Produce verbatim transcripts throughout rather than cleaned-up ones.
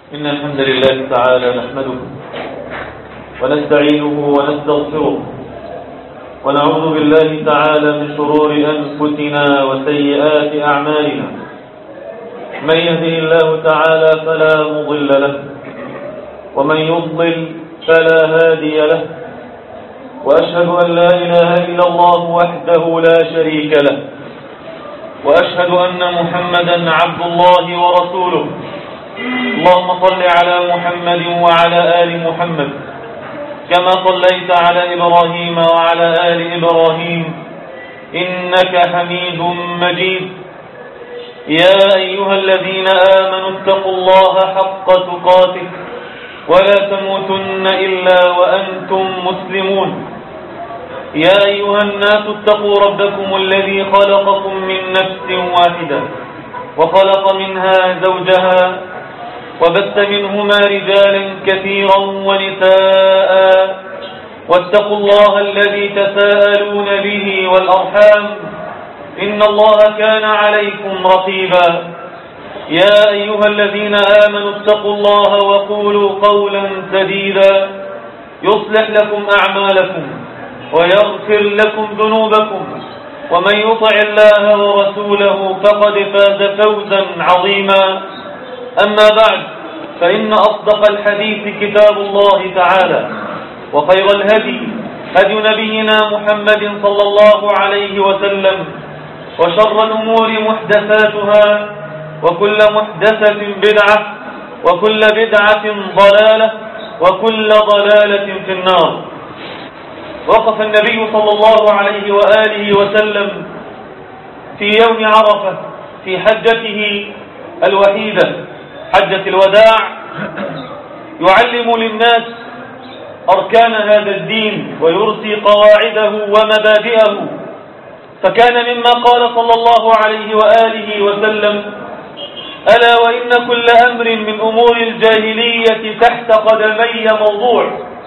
إن الحمد لله تعالى نحمده ونستعينه ونستغفره ونعوذ بالله تعالى من شرور أنفسنا وسيئات أعمالنا. من يهده الله تعالى فلا مضل له ومن يضلل فلا هادي له، وأشهد أن لا إله إلا الله وحده لا شريك له، وأشهد أن محمدا عبد الله ورسوله. اللهم صل على محمد وعلى آل محمد كما صليت على إبراهيم وعلى آل إبراهيم إنك حميد مجيد. يا أيها الذين آمنوا اتقوا الله حق تقاته ولا تموتن إلا وأنتم مسلمون. يا أيها الناس اتقوا ربكم الذي خلقكم من نفس واحدة وخلق منها زوجها وبث منهما رجالا كثيرا ونساء، واتقوا الله الذي تساءلون به والأرحام إن الله كان عليكم رقيبا. يا أيها الذين آمنوا اتقوا الله وقولوا قولا سديدا يصلح لكم أعمالكم ويغفر لكم ذنوبكم، ومن يطع الله ورسوله فقد فاز فوزا عظيما. أما بعد، فإن أصدق الحديث كتاب الله تعالى، وخير الهدي هدي نبينا محمد صلى الله عليه وسلم، وشر الأمور محدثاتها، وكل محدثة بدعة، وكل بدعة ضلالة، وكل ضلالة في النار. وقف النبي صلى الله عليه وآله وسلم في يوم عرفة في حجته الوحيدة حجة الوداع يعلم للناس أركان هذا الدين ويرسي قواعده ومبادئه، فكان مما قال صلى الله عليه وآله وسلم: ألا وإن كل أمر من أمور الجاهلية تحت قدمي موضوع.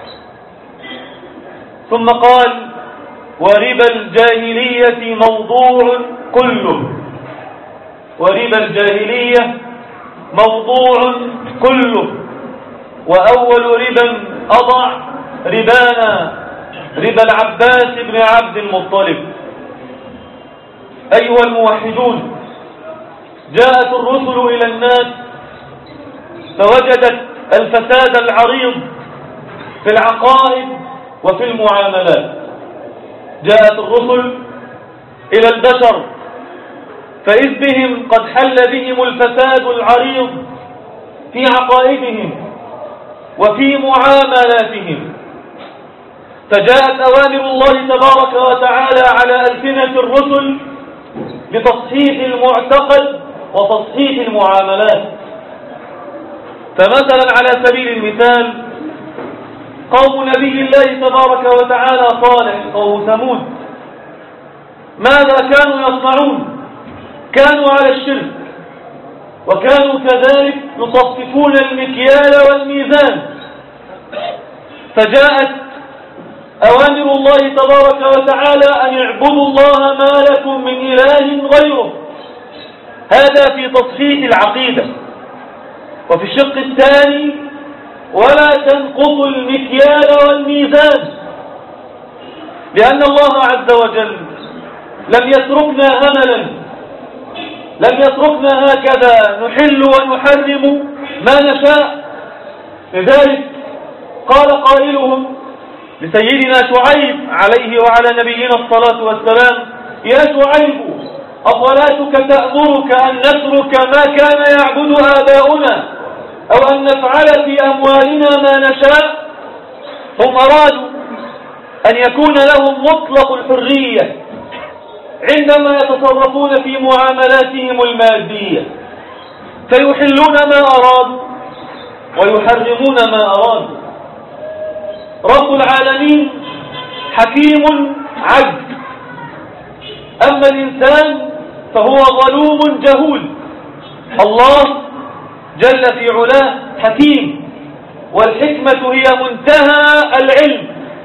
ثم قال: وربا الجاهلية موضوع كله. وربا الجاهلية موضوع كله، وأول ربا أضع ربانا ربا العباس بن عبد المطلب. أيها الموحدون، جاءت الرسل إلى الناس فوجدت الفساد العريض في العقائد وفي المعاملات. جاءت الرسل إلى البشر فإذ بهم قد حل بهم الفساد العريض في عقائدهم وفي معاملاتهم، فجاءت أوامر الله تبارك وتعالى على ألسنة الرسل بتصحيح المعتقد وتصحيح المعاملات. فمثلا على سبيل المثال قوم نبي الله تبارك وتعالى صالح، قوم ثمود، ماذا كانوا يصنعون؟ كانوا على الشرك، وكانوا كذلك يصففون المكيال والميزان. فجاءت أوامر الله تبارك وتعالى أن اعبدوا الله ما لكم من إله غيره، هذا في تصحيح العقيدة. وفي الشق الثاني: ولا تنقضوا المكيال والميزان، لأن الله عز وجل لم يتركنا هملا، لم يتركنا هكذا نحل ونحرم ما نشاء. لذلك قال قائلهم لسيدنا شعيب عليه وعلى نبينا الصلاة والسلام: يا شعيب، أصلاتك تأمرك أن نترك ما كان يعبد آباؤنا أو أن نفعل في أموالنا ما نشاء؟ هم أرادوا أن يكون لهم مطلق الحرية عندما يتصرفون في معاملاتهم المادية، فيحلون ما أرادوا ويحرمون ما أرادوا. رب العالمين حكيم عدل، أما الإنسان فهو ظلوم جهول. الله جل في علاه حكيم، والحكمة هي منتهى العلم،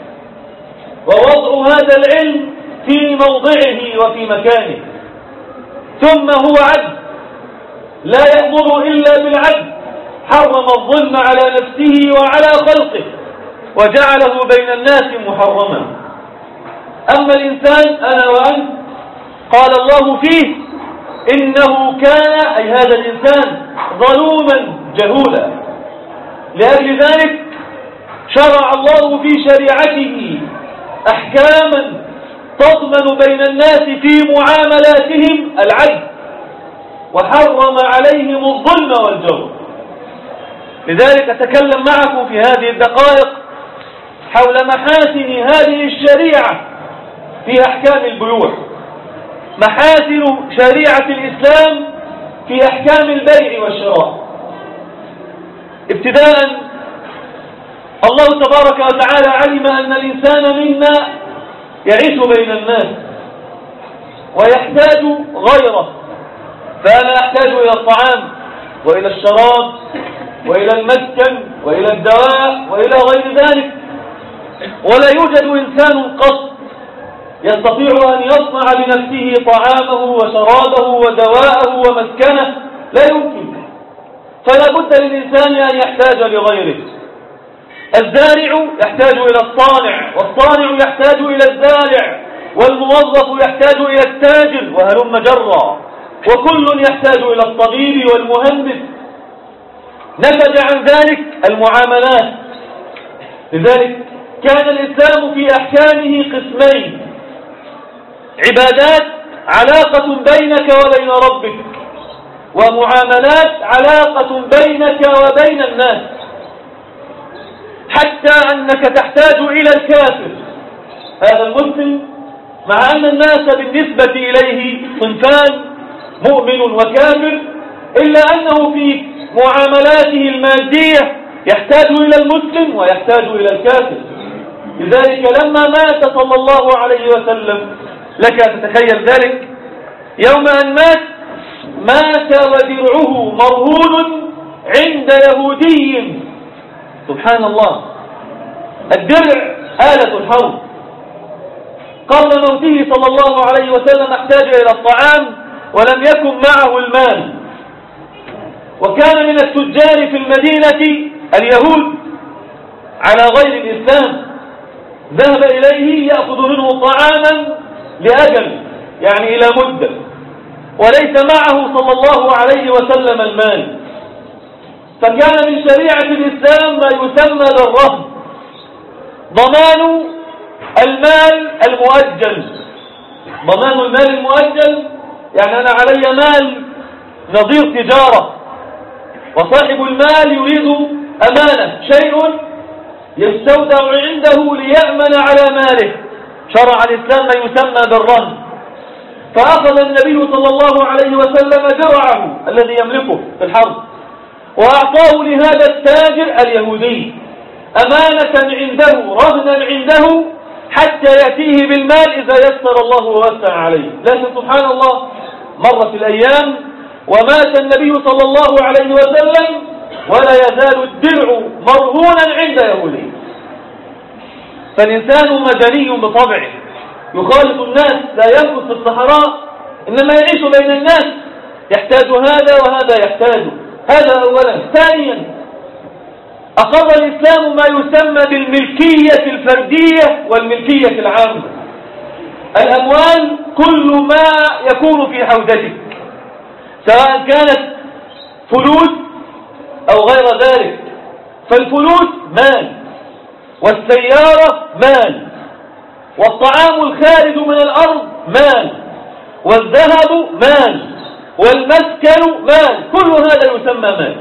ووضع هذا العلم في موضعه وفي مكانه. ثم هو عدل، لا يأمر إلا بالعدل، حرم حرم الظلم على نفسه وعلى خلقه وجعله بين الناس محرما. أما الإنسان أنا وأنت قال الله فيه إنه كان، أي هذا الإنسان، ظلوما جهولا. لأجل ذلك شرع الله في شريعته أحكاما تضمن بين الناس في معاملاتهم العدل، وحرم عليهم الظلم والجور. لذلك أتكلم معكم في هذه الدقائق حول محاسن هذه الشريعة في أحكام البيوع، محاسن شريعة الإسلام في أحكام البيع والشراء. ابتداء، الله تبارك وتعالى علم أن الإنسان منا يعيش بين الناس ويحتاج غيره، فأنا أحتاج إلى الطعام وإلى الشراب وإلى المسكن وإلى الدواء وإلى غير ذلك، ولا يوجد إنسان قط يستطيع أن يصنع لنفسه طعامه وشرابه ودواءه ومسكنه، لا يمكن. فلا بد للإنسان أن يحتاج لغيره. الزارع يحتاج إلى الصانع، والصانع يحتاج إلى الزارع، والموظف يحتاج إلى التاجر، وهلم جرا، وكل يحتاج إلى الطبيب والمهندس. نتج عن ذلك المعاملات. لذلك كان الإسلام في أحكامه قسمين: عبادات علاقة بينك وبين ربك، ومعاملات علاقة بينك وبين الناس، حتى أنك تحتاج إلى الكافر، هذا المسلم، مع أن الناس بالنسبة إليه صنفان مؤمن وكافر، إلا أنه في معاملاته المادية يحتاج إلى المسلم ويحتاج إلى الكافر. لذلك لما مات صلى الله عليه وسلم، لك أن تتخيل ذلك، يوم أن مات مات ودرعه مرهون عند يهودي. سبحان الله، الدرع آلة الحرب. قبل موته صلى الله عليه وسلم احتاج إلى الطعام ولم يكن معه المال، وكان من التجار في المدينة اليهود على غير الإسلام، ذهب إليه يأخذ منه طعاما لأجل، يعني إلى مدة، وليس معه صلى الله عليه وسلم المال. فكان من شريعة الإسلام ما يسمى بالرهن، ضمان المال المؤجل. ضمان المال المؤجل يعني أنا علي مال نظير تجارة، وصاحب المال يريد أمانة، شيء يستودع عنده ليأمن على ماله. شرع الإسلام ما يسمى بالرهن. فأخذ النبي صلى الله عليه وسلم درعه الذي يملكه في الحرب، وأعطاه لهذا التاجر اليهودي أمانة عنده، رهنا عنده، حتى يأتيه بالمال إذا يسر الله ووسع عليه. لكن سبحان الله، مرت الأيام ومات النبي صلى الله عليه وسلم ولا يزال الدرع مرهونا عند يهودي. فالإنسان مدني بطبعه، يخالط الناس، لا يمكث في الصحراء، إنما يعيش بين الناس، يحتاج هذا وهذا يحتاج هذا. أولا. ثانيا، أقر الإسلام ما يسمى بالملكية الفردية والملكية العامة. الأموال كل ما يكون في حوزتك، سواء كانت فلوس أو غير ذلك. فالفلوس مال، والسيارة مال، والطعام الخارج من الأرض مال، والذهب مال، والمسكن مال، كل هذا يسمى مال.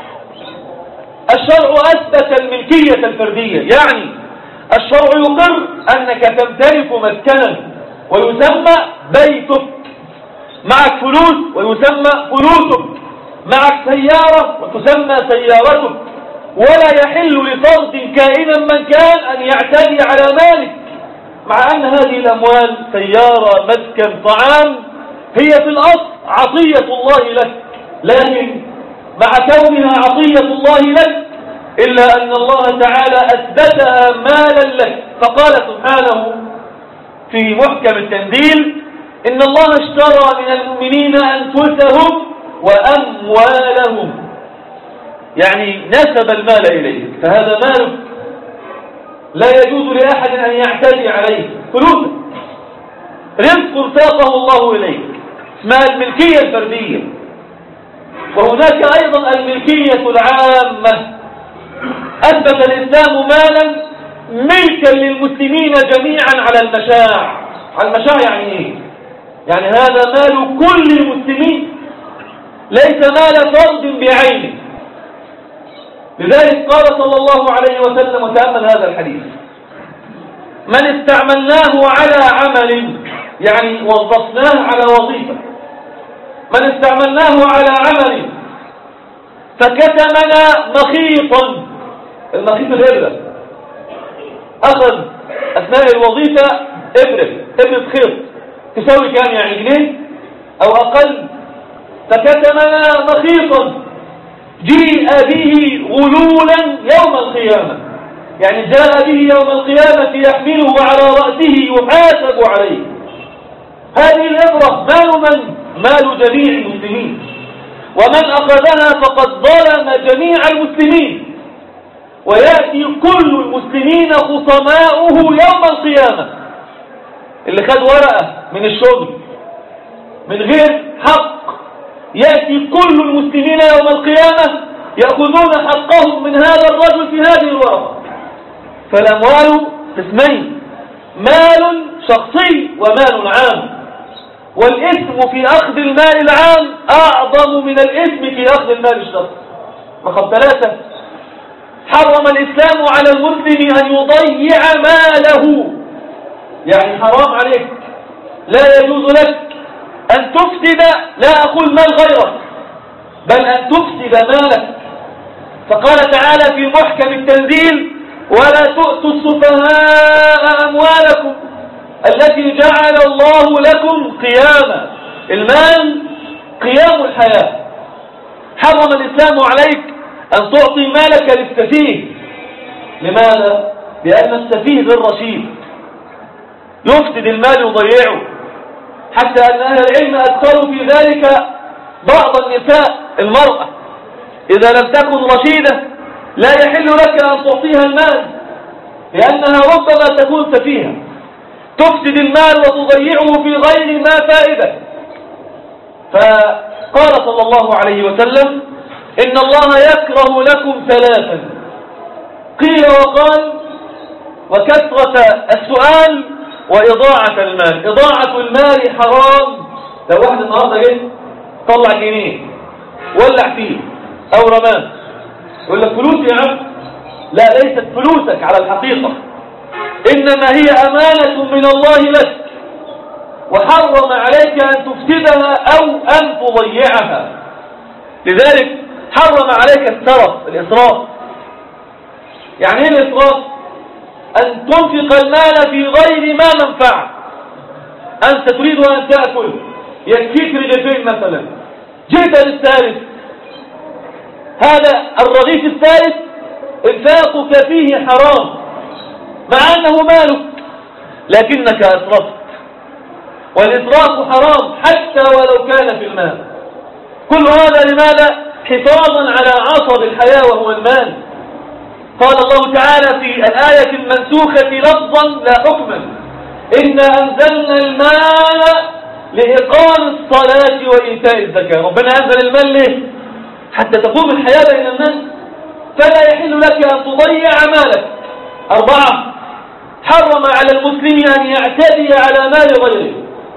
الشرع أثبت الملكية الفردية، يعني الشرع يقر أنك تمتلك مسكنا ويسمى بيتك، معك فلوس ويسمى فلوسك، معك سيارة وتسمى سيارتك، ولا يحل لفرد كائنا من كان أن يعتدي على مالك، مع أن هذه الأموال، سيارة، مسكن، طعام، هي في الأصل عطية الله لك، لكن مع كونها عطية الله لك إلا أن الله تعالى أثبتها مالا لك. فقال سبحانه في محكم التنزيل: إن الله اشترى من المؤمنين أنفسهم وأموالهم. يعني نسب المال إليه، فهذا مالك لا يجوز لأحد أن يعتدي عليه. فلوسك رزق ساقه الله إليك، اسمها الملكية الفردية. وهناك أيضا الملكية العامة، أثبت الإسلام مالا ملكا للمسلمين جميعا على المشاع. على المشاع يعني إيه؟ يعني هذا مال كل المسلمين، ليس مال فرد بعينه. لذلك قال صلى الله عليه وسلم، وتأمل هذا الحديث: من استعملناه على عمل، يعني وظفناه على وظيفة، من استعملناه على عمل فكتمنا مخيطا، المخيط الإبرة، أخذ أثناء الوظيفة إبرة إبرة خيط تساوي كام؟ يعني جنيه أو أقل، فكتمنا مخيطا جيء به غلولا يوم القيامة، يعني جاء به يوم القيامة يحمله على رأسه يحاسب عليه. هذه الإبرة مال من؟ مال جميع المسلمين، ومن أخذها فقد ظلم جميع المسلمين، ويأتي كل المسلمين خصماؤه يوم القيامة. اللي خد ورقة من الشغل من غير حق، يأتي كل المسلمين يوم القيامة يأخذون حقهم من هذا الرجل في هذه الورقة. فالأموال قسمين: مال شخصي ومال عام، والإثم في أخذ المال العام أعظم من الإثم في أخذ المال الشخصي. رقم ثلاثة: حرم الإسلام على المسلم أن يضيع ماله، يعني حرام عليك، لا يجوز لك أن تفسد، لا أقول مال غيرك، بل أن تفسد مالك. فقال تعالى في محكم التنزيل: ولا تؤتوا السفهاء أموالكم التي جعل الله لكم قياما. المال قيام الحياة. حرم الإسلام عليك أن تعطي مالك للسفيه. لماذا؟ لأن السفيه غير رشيد، يفسد المال يضيعه، حتى أن أهل العلم أدخلوا في ذلك بعض النساء. المرأة إذا لم تكن رشيدة لا يحل لك أن تعطيها المال، لأنها ربما تكون سفيهة، تفسد المال وتضيعه في غير ما فائدة. فقال صلى الله عليه وسلم: إن الله يكره لكم ثلاثا. قيل وقال: وكثرة السؤال وإضاعة المال. إضاعة المال حرام. لو واحد النهارده جه طلع جنيه ولع فيه أو رماه، يقول لك فلوس يا عم. لا، ليست فلوسك على الحقيقة، إنما هي أمانة من الله لك، وحرم عليك أن تفسدها أو أن تضيعها. لذلك حرم عليك السرف، الإسراف. يعني ايه الإسراف؟ أن تنفق المال في غير ما منفعه. أنت تريد أن تأكل، يكفيك رغيفين مثلا، جئت للثالث، هذا الرغيف الثالث انفاقك فيه حرام مع أنه مالك، لكنك أسرفت. والإسراف حرام حتى ولو كان في المال. كل هذا لماذا؟ حفاظا على عصب الحياة وهو المال. قال الله تعالى في الآية المنسوخة لفظا لا حكما: إنا أنزلنا المال لإقام الصلاة وإيتاء الزكاة. ربنا أنزل المال ليه؟ حتى تقوم الحياة بين الناس، فلا يحل لك أن تضيع مالك. أربعة: حرم على المسلم أن يعتدي على مال غيره.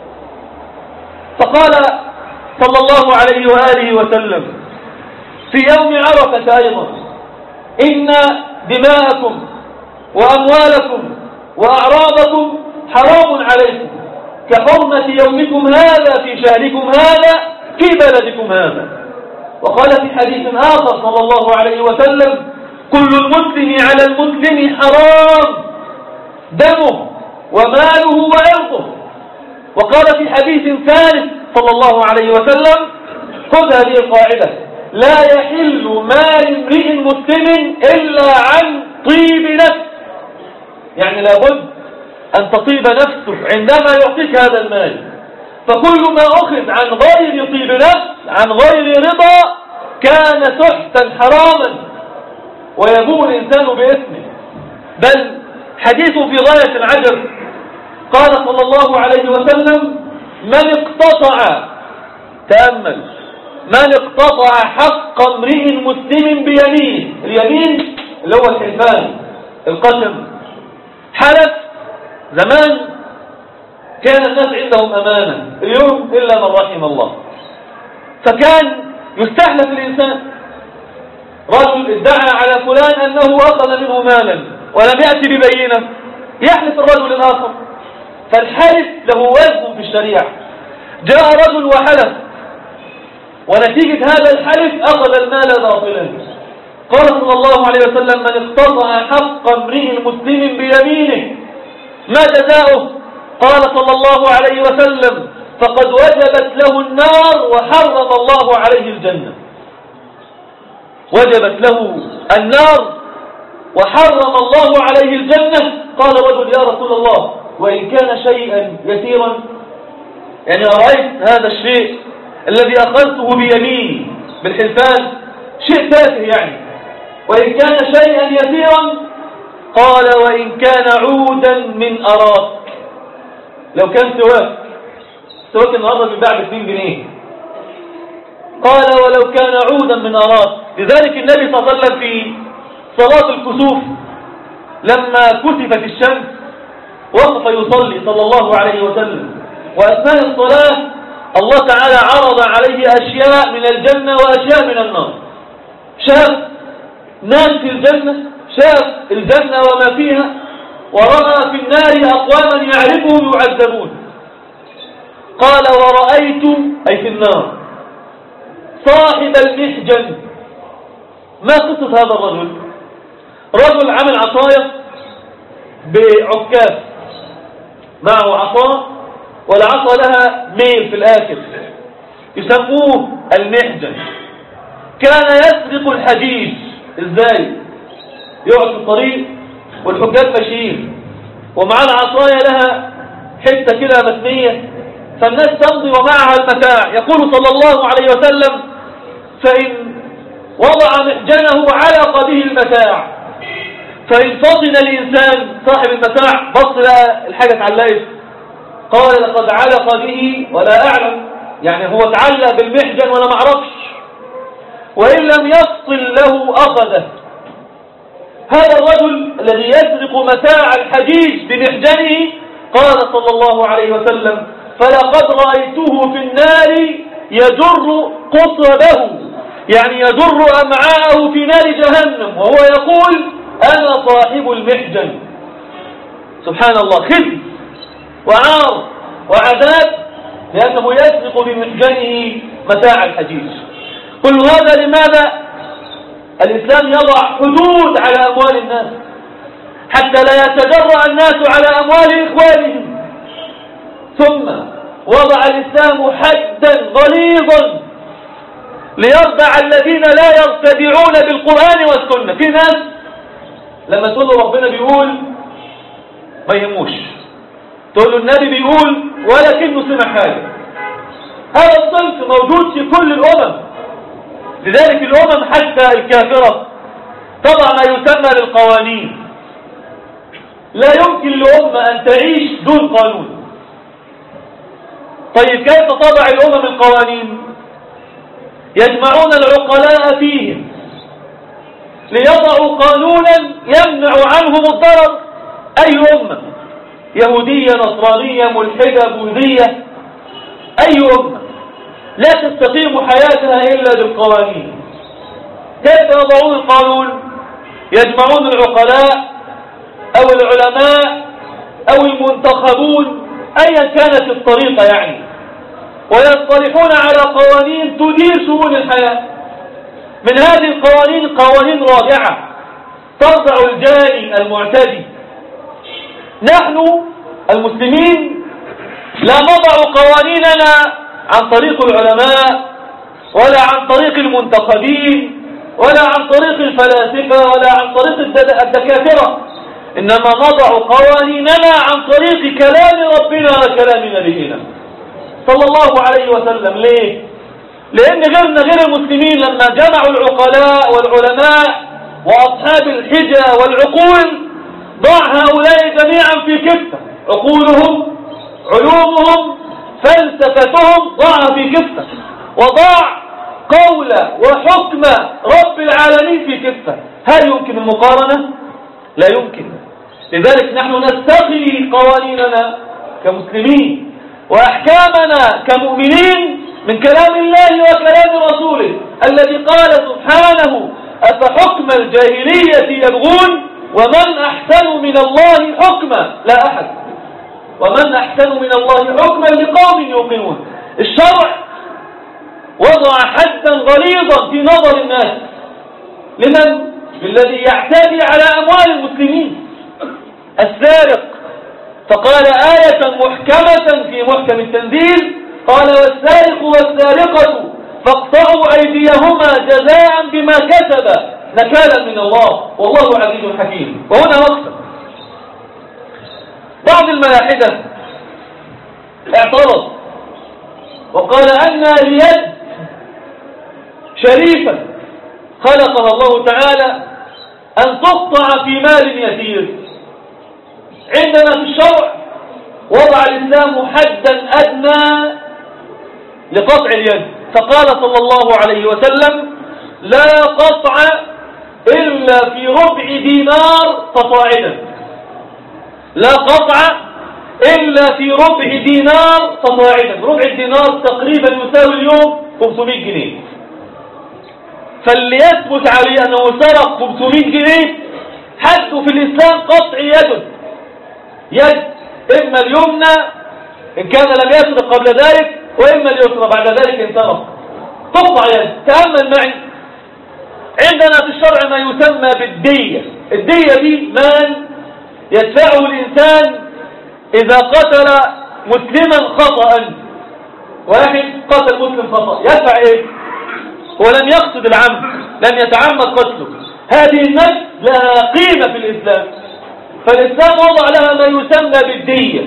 فقال صلى الله عليه وآله وسلم في يوم عرفة أيضا: إن دماءكم وأموالكم وأعراضكم حرام عليكم كحرمة يومكم هذا في شهركم هذا في بلدكم هذا. وقال في حديث آخر صلى الله عليه وسلم: كل المسلم على المسلم حرام دمه وماله وعرضه. وقال في حديث ثالث صلى الله عليه وسلم: خذ هذه القاعدة: لا يحل مال امرئ مسلم إلا عن طيب نفس. يعني لابد أن تطيب نفسه عندما يعطيك هذا المال. فكل ما أخذ عن غير طيب نفس، عن غير رضا، كان سحتا حراما ويبوء الإنسان باسمه، بل حديث في غاية العجب. قال صلى الله عليه وسلم: من اقتطع، تأمل، من اقتطع حق امرئ مسلم بيمين، اليمين اللي هو الحلفان، القسم، حلف. زمان كان الناس عندهم أمانة، اليوم إلا من رحم الله، فكان يستحلف الإنسان. رجل ادعى على فلان أنه أخذ منه مالا ولم يأتي ببينة، يحلف الرجل الآخر، فالحلف له وزن في الشريعة. جاء رجل وحلف، ونتيجة هذا الحلف أخذ المال باطلا. قال صلى الله عليه وسلم: من اقتطع حق امرئ مسلم بيمينه ما جزاؤه؟ قال صلى الله عليه وسلم: فقد وجبت له النار وحرم الله عليه الجنة. وجبت له النار وحرم الله عليه الجنة. قال رجل: يا رسول الله، وإن كان شيئا يسيرا، يعني رأيت هذا الشيء الذي أخذته بيميني بالحلفان شيء تافه يعني، وإن كان شيئا يسيرا. قال: وإن كان عودا من أراك، لو كان سواك، سواك النهارده بيتباع ب اثنين جنيه. قال: ولو كان عودا من أراك. لذلك النبي صلى الله عليه وسلم في صلاة الكسوف لما كسفت الشمس وقف يصلي صلى الله عليه وسلم، وأثناء الصلاة الله تعالى عرض عليه أشياء من الجنة وأشياء من النار. شاف ناس في الجنة، شاف الجنة وما فيها، ورأى في النار أقواما يعرفهم يعذبون. قال: ورأيت، أي في النار، صاحب المحجن. ما قصة هذا الرجل؟ رجل عمل عصاية بعكاز، معه عصا والعصا لها ميل في الآخر، يسموه المحجن. كان يسرق الحديد. ازاي؟ يقعد في الطريق والحجاج ماشيين ومعاه العصاية لها حتة كده متنية، فالناس تمضي ومعها المتاع. يقول صلى الله عليه وسلم: فإن وضع محجنه علق به المتاع، فإن فطن الإنسان صاحب المتاع بص لقى الحاجة اتعلقت، قال: لقد علق به ولا أعلم، يعني هو اتعلق بالمحجن ولا معرفش، وإن لم يفصل له أخذه. هذا الرجل الذي يسرق متاع الحجيج بمحجنه، قال صلى الله عليه وسلم: فلقد رأيته في النار يجر قصبه، يعني يجر أمعاءه في نار جهنم وهو يقول: أنا صاحب المحجن. سبحان الله، خزي وعار وعذاب لأنه يسرق بمحجنه متاع الحجيج. كل هذا لماذا؟ الإسلام يضع حدود على أموال الناس حتى لا يتجرأ الناس على أموال إخوانهم. ثم وضع الإسلام حدا غليظا ليرضع الذين لا يرتدعون بالقرآن والسنة. في ناس لما تقول له ربنا بيقول ما يهموش، تقول له النبي بيقول ولكنه سمع حاجة. هذا الصنف موجود في كل الأمم. لذلك الأمم حتى الكافرة تضع ما يسمى للقوانين. لا يمكن لأمة أن تعيش دون قانون. طيب كيف تضع الأمم القوانين؟ يجمعون العقلاء فيهم ليضعوا قانونا يمنع عنهم الضرر. أي أمة، يهودية، نصرانية، ملحدة، بوذية، أي أمة لا تستقيم حياتها إلا بالقوانين. كيف يضعون القانون؟ يجمعون العقلاء أو العلماء أو المنتخبون أيا كانت الطريقة يعني، ويصطلحون على قوانين تدير شؤون الحياة. من هذه القوانين قوانين رادعة ترضع الجاني المعتدي. نحن المسلمين لا نضع قوانيننا عن طريق العلماء ولا عن طريق المنتخبين ولا عن طريق الفلاسفة ولا عن طريق الدكاترة، إنما نضع قوانيننا عن طريق كلام ربنا وكلام نبينا صلى الله عليه وسلم. ليه؟ لأن غيرنا غير المسلمين لما جمعوا العقلاء والعلماء وأصحاب الحجة والعقول ضع هؤلاء جميعا في كفة، عقولهم علومهم فلسفتهم ضعها في كفة، وضع قول وحكم رب العالمين في كفة. هل يمكن المقارنة؟ لا يمكن. لذلك نحن نستقي قوانيننا كمسلمين وأحكامنا كمؤمنين من كلام الله وكلام رسوله الذي قال سبحانه أفحكم الجاهلية يبغون ومن أحسن من الله حكما. لا أحد. ومن أحسن من الله حكما لقوم يوقنون. الشرع وضع حدا غليظا في نظر الناس. لمن؟ للذي يعتدي على أموال المسلمين، السارق. فقال آية محكمة في محكم التنزيل قال والسارق والسارقة فاقطعوا أيديهما جزاء بما كسبا نكالا من الله والله عزيز حكيم. وهنا مقصد بعض الملاحدة اعترض وقال أن اليد شريفة خلقها الله تعالى أن تقطع في مال يسير. عندنا في الشرع وضع الإسلام حدا أدنى لقطع اليد، فقال صلى الله عليه وسلم لا قطع إلا في ربع دينار فصاعدا. لا قطع إلا في ربع دينار فصاعدا. ربع الدينار تقريبا يساوي اليوم خمسمائة جنيه. فاللي يثبت عليه أنه سرق خمسمائة جنيه حده في الإسلام قطع يده، يد إما اليمنى إن كان لم يسرق قبل ذلك وإما اليسرى بعد ذلك إن سرق، تقطع يد. تأمل معي، عندنا في الشرع ما يسمى بالدية. الدية دي مال يدفعه الإنسان إذا قتل مسلما خطأ. واحد قتل مسلم خطأ يدفع إيه؟ هو لم يقصد العمد، لم يتعمد قتله. هذه النفس لها قيمة في الإسلام، فالإسلام وضع لها ما يسمى بالدية.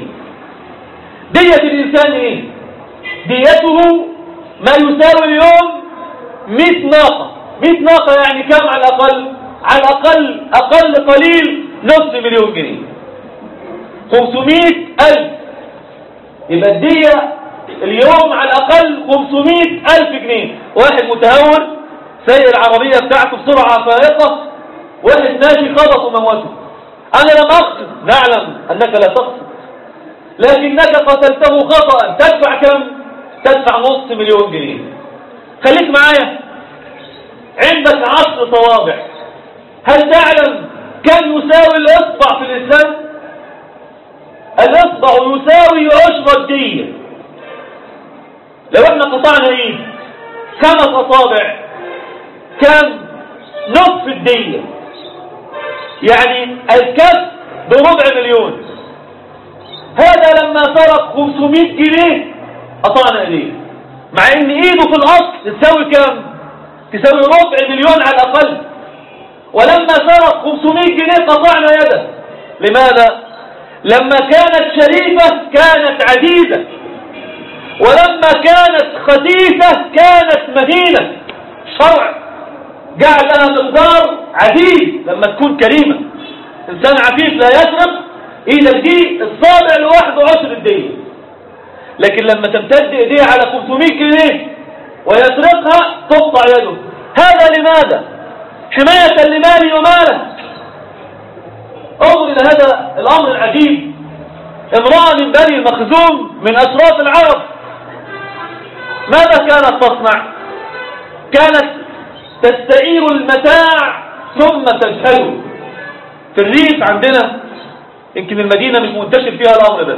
دية الإنسان إيه؟ ديته ما يساوي اليوم مئة ناقة. مئة ناقة يعني كم على الأقل؟ على الأقل أقل قليل نصف مليون جنيه، خمسمائة ألف. يبقى الدية اليوم على الأقل خمسمائة ألف جنيه. واحد متهور سيء العربية بتاعته بسرعة فائقة، واحد ماشي خبط وموته. أنا لم أقصد، نعلم أنك لا تقصد، لكنك قتلته خطأ. تدفع كم؟ تدفع نصف مليون جنيه. خليك معايا، عندك عشر صوابع. هل تعلم كم يساوي الإصبع في الإسلام؟ الإصبع يساوي عشر الدية. لو احنا قطعنا ايه خمس أصابع كم؟ نصف الدية، يعني الكف بربع مليون. هذا لما سرق خمسمائة جنيه قطعنا ايديه، مع ان ايده في الاصل تساوي كم؟ تساوي ربع مليون على الاقل. ولما سرق خمسمائة جنيه قطعنا يده. لماذا؟ لما كانت شريفة كانت عزيزة، ولما كانت خسيسة كانت مهينة. شرع جعل لها مقدار عزيز لما تكون كريمة. إنسان عفيف لا يسرق، إذا دي الصابع لوحده عشر الدية. لكن لما تمتد إيديه على خمسمائة جنيه ويسرقها تقطع يده. هذا لماذا؟ حماية لمالي وماله. انظر إلى هذا الأمر العجيب. امرأة من بني مخزوم من أشراف العرب ماذا كانت تصنع؟ كانت تستعير المتاع ثم تجهله. في الريف عندنا، يمكن المدينة مش منتشر فيها الأمر ده،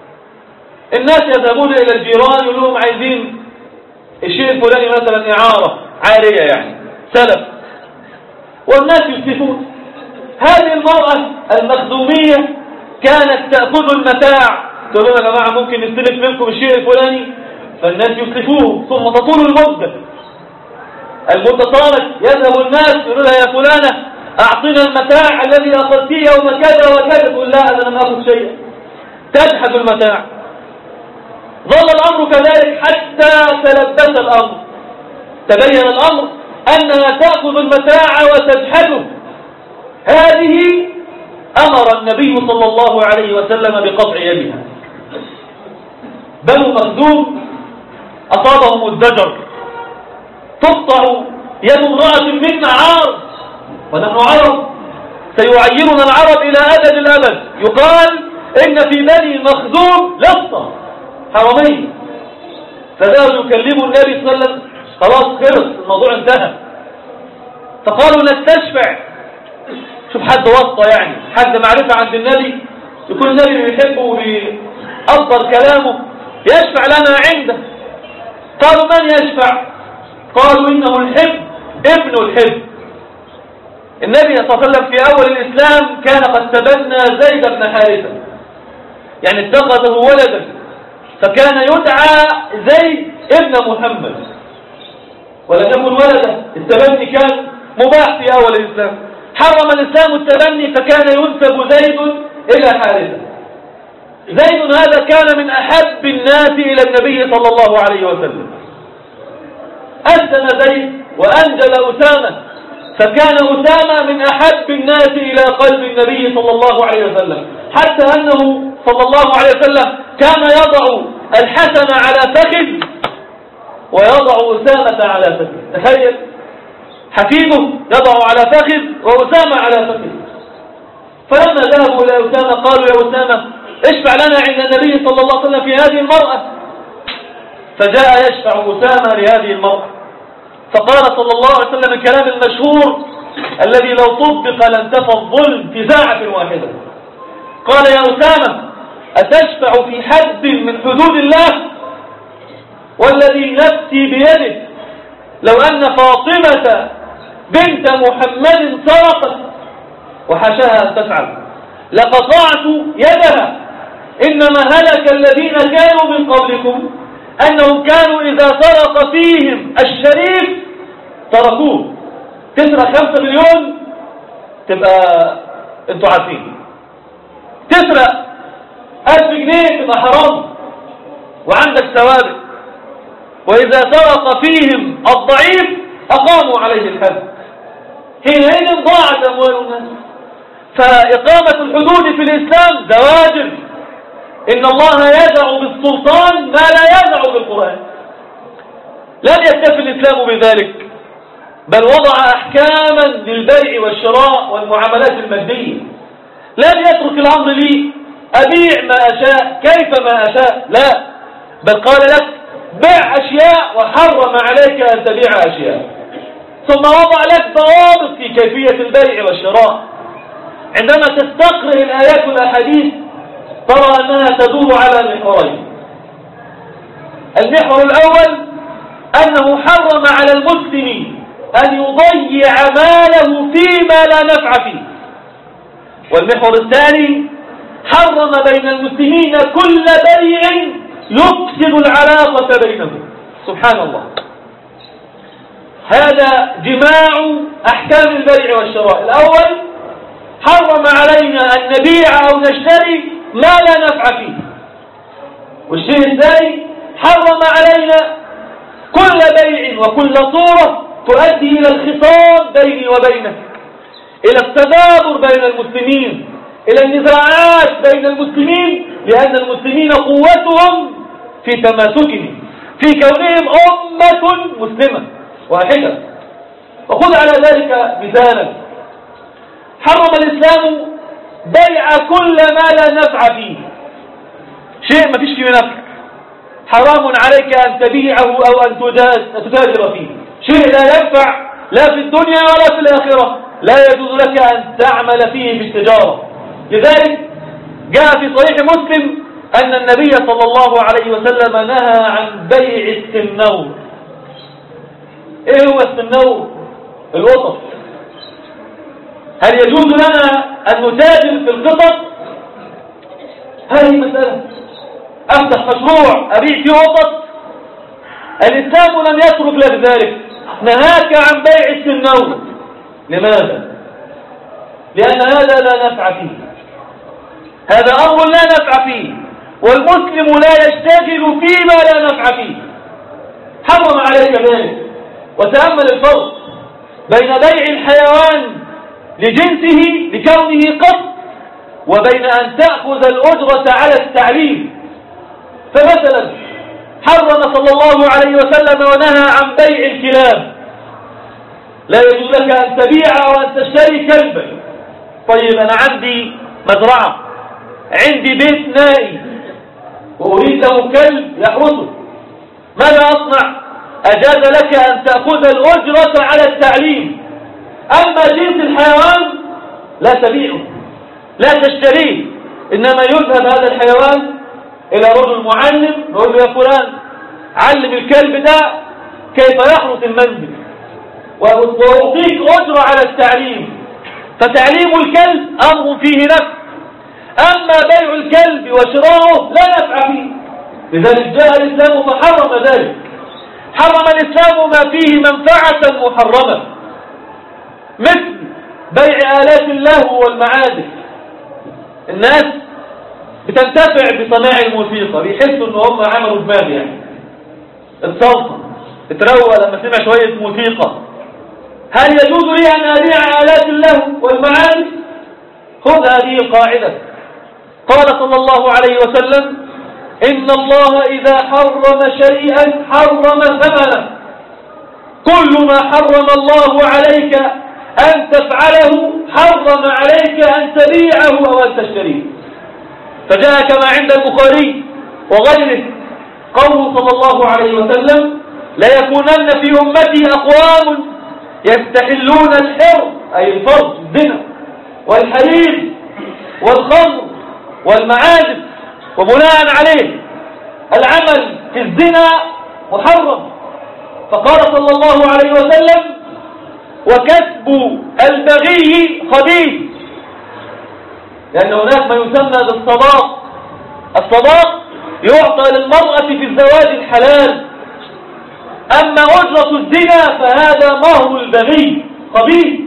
الناس يذهبون إلى الجيران يقولون لهم عايزين الشيء الفلاني مثلا إعارة عارية يعني سلف، والناس يسلفون. هذه المرأة المخزومية كانت تأخذ المتاع، تقول لهم يا جماعة ممكن نستلف منكم الشيء الفلاني، فالناس يسلفوه ثم تطول المدة. المدة طالت، يذهب الناس يقولون لها يا فلانة أعطينا المتاع الذي أخذتيه يوم كذا وكذا، تقول لا أنا لم أخذ شيئا، تجحد المتاع. ظل الأمر كذلك حتى تلبس الأمر. تبين الأمر أنها تأخذ المتاع وتجحده. هذه أمر النبي صلى الله عليه وسلم بقطع يدها. بنو مخزوم أصابهم الزجر، تقطع يد امرأة منا عار، ونحن عرب سيعيرنا العرب إلى أبد الأبد. يقال إن في بني مخزوم لصة حرامية، فذهبوا يكلموا النبي صلى الله عليه وسلم، خلاص خلص الموضوع انتهى، فقالوا نستشفع. شوف حد واسطة يعني، حد معرفة عند النبي، يكون النبي بيحبه وبيقدر كلامه، يشفع لنا عنده. قالوا من يشفع؟ قالوا إنه الحب ابن الحب. النبي صلى الله عليه وسلم في أول الإسلام كان قد تبنى زيد بن حارثة، يعني اتخذه ولدا، فكان يدعى زيد ابن محمد ولم يكن ولدا. التبني كان مباح في أول الإسلام. حرم الإسلام التبني فكان ينسب زيد إلى حارثة. زيد هذا كان من أحب الناس إلى النبي صلى الله عليه وسلم. أسلم زيد وأنجل أسامة، فكان أسامة من أحب الناس إلى قلب النبي صلى الله عليه وسلم، حتى أنه صلى الله عليه وسلم كان يضع الحسن على فخذ ويضع أسامة على فخذ. تخيل، حفيده يضع على فخذ وأسامة على فخذ. فلما ذهبوا إلى أسامة قالوا يا أسامة اشفع لنا عند النبي صلى الله عليه وسلم في هذه المرأة. فجاء يشفع أسامة لهذه المرأة، فقال صلى الله عليه وسلم الكلام المشهور الذي لو طبق لانتفى الظلم في ساعة واحدة. قال يا أسامة أتشفع في حد من حدود الله؟ والذي نفسي بيده لو أن فاطمة بنت محمد سرقت، وحاشاها أن تفعل، لقطعت يدها. إنما هلك الذين كانوا من قبلكم أنهم كانوا إذا سرق فيهم الشريف تركوه. تسرق خمسة مليون تبقى انتوا عارفين، تسرق ألف جنيه تبقى حرام وعندك ثوابت. وإذا سرق فيهم الضعيف أقاموا عليه الحد. حينئذ ضاعت أموال الناس. فإقامة الحدود في الإسلام زواجر. إن الله يدع بالسلطان ما لا يدع بالقرآن. لم يكتفي الإسلام بذلك، بل وضع أحكاما للبيع والشراء والمعاملات المادية. لم يترك الأمر لي أبيع ما أشاء كيف ما أشاء، لا، بل قال لك بيع أشياء وحرم عليك أن تبيع أشياء، ثم وضع لك ضوابط في كيفية البيع والشراء. عندما تستقرئ الآيات والأحاديث ترى أنها تدور على محورين. المحور الأول أنه حرم على المسلم أن يضيع ماله فيما لا نفع فيه. والمحور الثاني حرم بين المسلمين كل بيع يفسد العلاقة بينهم. سبحان الله، هذا جماع أحكام البيع والشراء. الأول حرم علينا أن نبيع أو نشتري ما لا نفع فيه. والشيء الثاني حرم علينا كل بيع وكل صورة تؤدي إلى الخصام بيني وبينك، إلى التدابر بين المسلمين، إلى النزاعات بين المسلمين، لأن المسلمين قوتهم في تماسكهم، في كونهم أمة مسلمة واحدة. وخذ على ذلك مثالا، حرم الإسلام بيع كل ما لا نفع فيه. شيء ما فيش فيه نفع حرام عليك أن تبيعه أو أن تتاجر فيه. شيء لا ينفع لا في الدنيا ولا في الآخرة لا يجوز لك أن تعمل فيه بالتجارة. لذلك جاء في صحيح مسلم أن النبي صلى الله عليه وسلم نهى عن بيع السنور. إيه هو السنور؟ القطط. هل يجوز لنا أن نتاجر في القطط؟ هذه مسألة. أفتح مشروع أبيع فيه قطط؟ الإسلام لم يترك لك ذلك، نهاك عن بيع السنور. لماذا؟ لأن هذا لا نفع فيه، هذا أمر لا نفع فيه، والمسلم لا يشتغل فيما لا نفع فيه. حرم عليك ذلك. وتأمل الفرق بين بيع الحيوان لجنسه لكونه قط وبين أن تأخذ الأجرة على التعليم. فمثلا حرم صلى الله عليه وسلم ونهى عن بيع الكلاب، لا يجوز لك أن تبيع أو أن تشتري كلبا. طيب أنا عندي مزرعة، عندي بيت نائي وأريد له كلب يحرسه، ماذا أصنع؟ أجاز لك أن تأخذ الأجرة على التعليم. أما جنس الحيوان لا تبيعه لا تشتريه، إنما يذهب هذا الحيوان إلى رجل معلم نقول له يا فلان علم الكلب ده كيف يحرس المنزل وأعطيك أجرة على التعليم. فتعليم الكلب أمر فيه نفع، أما بيع الكلب وشراؤه لا نفع فيه. لذلك جاء الإسلام فحرم ذلك. حرم الإسلام ما فيه منفعة محرمة، مثل بيع آلات اللهو والمعازف. الناس بتنتفع بصناع الموسيقى، بيحسوا ان هم عملوا دماغ، يعني الصلصة اتروى لما سمع شوية موسيقى. هل يجوز لي أن أبيع آلات اللهو والمعازف؟ خذ هذه القاعدة. قال صلى الله عليه وسلم: إن الله إذا حرم شيئا حرم ثمنه. كل ما حرم الله عليك أن تفعله حرم عليك أن تبيعه أو أن تشتريه. فجاء كما عند البخاري وغيره قوله صلى الله عليه وسلم: لا يكونن في أمتي أقوام يستحلون الحر أي الفرج الزنا والحرير والخمر والمعازف، وبناء عليه العمل في الزنا محرم. فقال صلى الله عليه وسلم: وكسب البغي خبيث، لأن هناك ما يسمى بالصداق. الصداق يعطى للمرأة في الزواج الحلال، أما أجرة الزنا فهذا مهر البغي خبيث.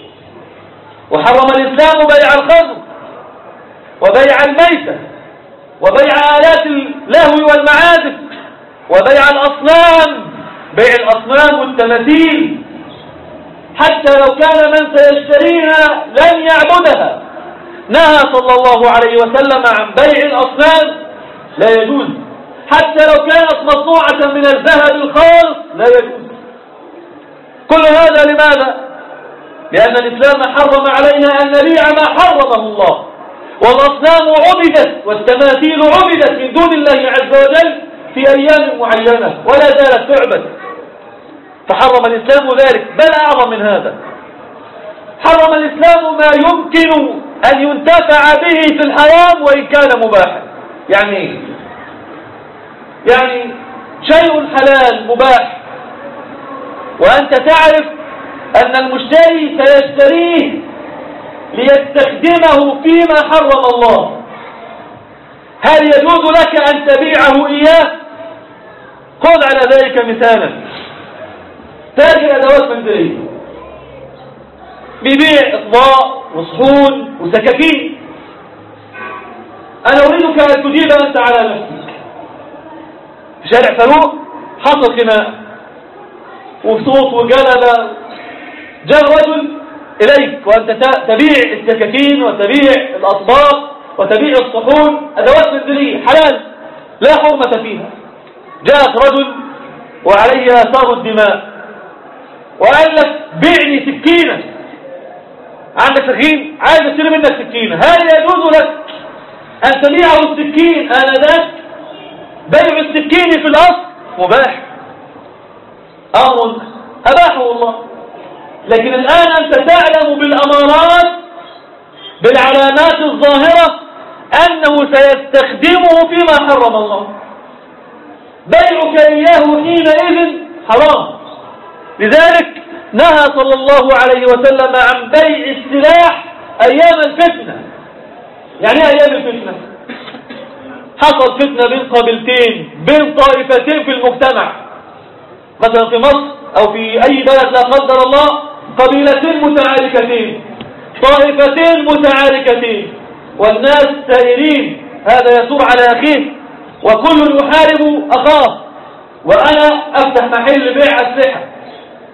وحرم الإسلام بيع الخمر وبيع الميتة وبيع آلات اللهو والمعازف وبيع الأصنام، بيع الأصنام والتماثيل، حتى لو كان من سيشتريها لن يعبدها. نهى صلى الله عليه وسلم عن بيع الأصنام، لا يجوز، حتى لو كانت مصنوعة من الذهب الخالص لا يجوز. كل هذا لماذا؟ لأن الإسلام حرم علينا أن نبيع ما حرمه الله، والأصنام عبدت والتماثيل عبدت من دون الله عز وجل في أيام معينة ولا زالت تعبد، فحرم الإسلام ذلك. بل أعظم من هذا، حرم الإسلام ما يمكن أن ينتفع به في الحرام وإن كان مباحا. يعني إيه؟ يعني شيء حلال مباح وأنت تعرف أن المشتري سيشتريه ليستخدمه فيما حرم الله، هل يجوز لك أن تبيعه إياه؟ خذ على ذلك مثالا: تاجر أدوات منزلية بيبيع إطباق وصحون وسكاكين. أنا أريدك أن تجيب أنت على نفسك. في شارع فاروق حصل خناق وصوت وجلبة، جاء رجل إليك وأنت تبيع السكاكين وتبيع الأطباق وتبيع الصحون، أدوات منزلية حلال لا حرمة فيها. جاءك رجل وعليه آثار الدماء وقال لك: بيعني سكينة، عندك سكين عايز اشتري منك سكينة، هل يجوز لك أن تبيعه السكين آنذاك؟ بيع السكين في الأصل مباح، أمر أباحه الله، لكن الآن أنت تعلم بالأمارات بالعلامات الظاهرة أنه سيستخدمه فيما حرم الله. بيعك إياه حينئذ حرام. لذلك نهى صلى الله عليه وسلم عن بيع السلاح أيام الفتنة. يعني أيام الفتنة حصل فتنة بين قبيلتين، بين طائفتين في المجتمع، مثلا في مصر أو في أي بلد لا قدر الله، قبيلتين متعاركتين، طائفتين متعاركتين، والناس سائرين، هذا يثور على أخيه وكل يحارب أخاه، وأنا أفتح محل بيع أسلحة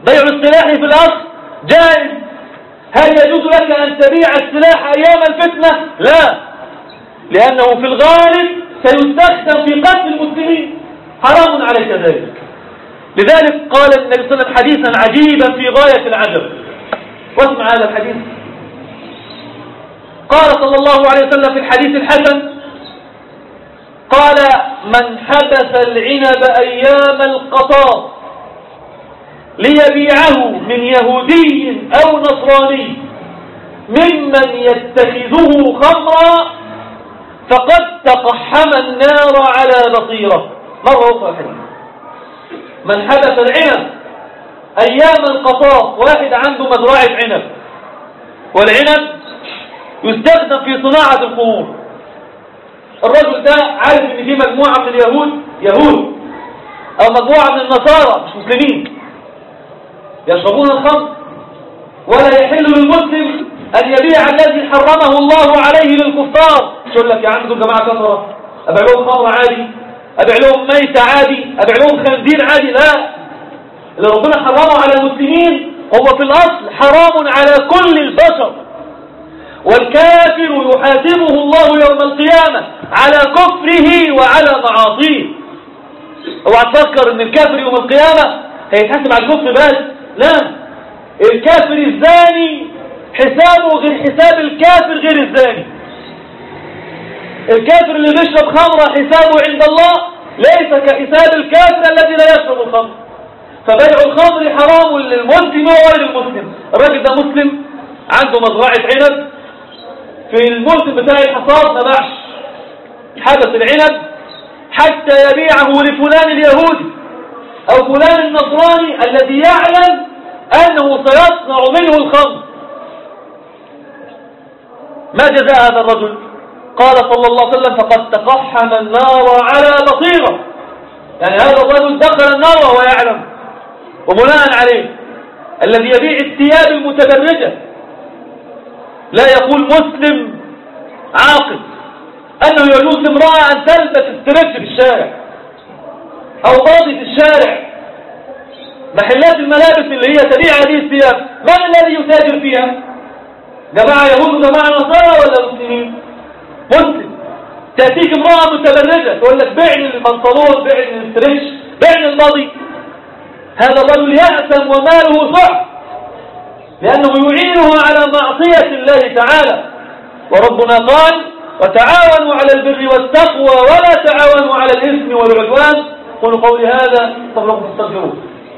بيع السلاح في الأصل جائز. هل يجوز لك أن تبيع السلاح أيام الفتنة؟ لا، لأنه في الغالب سيستخدم في قتل المسلمين، حرام عليك ذلك. لذلك قال النبي صلى الله عليه وسلم حديثا عجيبا في غاية العجب، واسمع هذا الحديث. قال صلى الله عليه وسلم في الحديث الحسن، قال: من حبس العنب أيام القطاف ليبيعه من يهودي أو نصراني ممن يتخذه خمرا فقد تقحم النار على بصيرة. مرة أخرى الحديث: من حبس العنب أيام القطاف، واحد عنده مزرعة عنب، والعنب يستخدم في صناعة الخمور. الرجل ده عارف ان في مجموعة من اليهود يهود او مجموعة من النصارى مش مسلمين يشربون الخمر، ولا يحل للمسلم ان يبيع الذي حرمه الله عليه للكفار. يقول لك يا عم دول جماعة كفرة، ابيع لهم خمر عادي، ابيع لهم ميتة عادي، ابيع لهم خنزير عادي. لا، اللي ربنا حرمه على المسلمين هو في الاصل حرام على كل البشر. والكافر يحاسبه الله يوم القيامة على كفره وعلى معاصيه. اوعى تفكر ان الكافر يوم القيامة هيتحاسب على الكفر بس، لا، الكافر الزاني حسابه غير حساب الكافر غير الزاني. الكافر اللي بيشرب خمرة حسابه عند الله ليس كحساب الكافر الذي لا يشرب الخمر. فبيع الخمر حرام للمسلم وغير المسلم. الراجل ده مسلم عنده مزرعة عنب، في الموسم بتاع الحصاد ما باعش، حبس العنب حتى يبيعه لفلان اليهودي او فلان النصراني الذي يعلم انه سيصنع منه الخمر. ما جزاء هذا الرجل؟ قال صلى الله عليه وسلم: فقد تقحم النار على بصيرة. يعني هذا الرجل دخل النار وهو يعلم. وبناء عليه الذي يبيع الثياب المتبرجة، لا يقول مسلم عاقل أنه يجوز لامرأة أن تلبس استرتش في الشارع أو باضي في الشارع. محلات الملابس اللي هي تبيع هذه الثياب، من الذي يتاجر فيها؟ جماعة يهود وجماعة نصارى ولا مسلمين؟ مسلم. تأتيك امرأة متبرجة تقول لك بيعني البنطلون، بيعني الاسترتش، بيعني الباضي. هذا الرجل يأثم وماله ضعف، لأنه يعينه على معصية الله تعالى. وربنا قال: وتعاونوا على البر والتقوى ولا تعاونوا على الإثم والعدوان. قولوا قولي هذا استغفروه.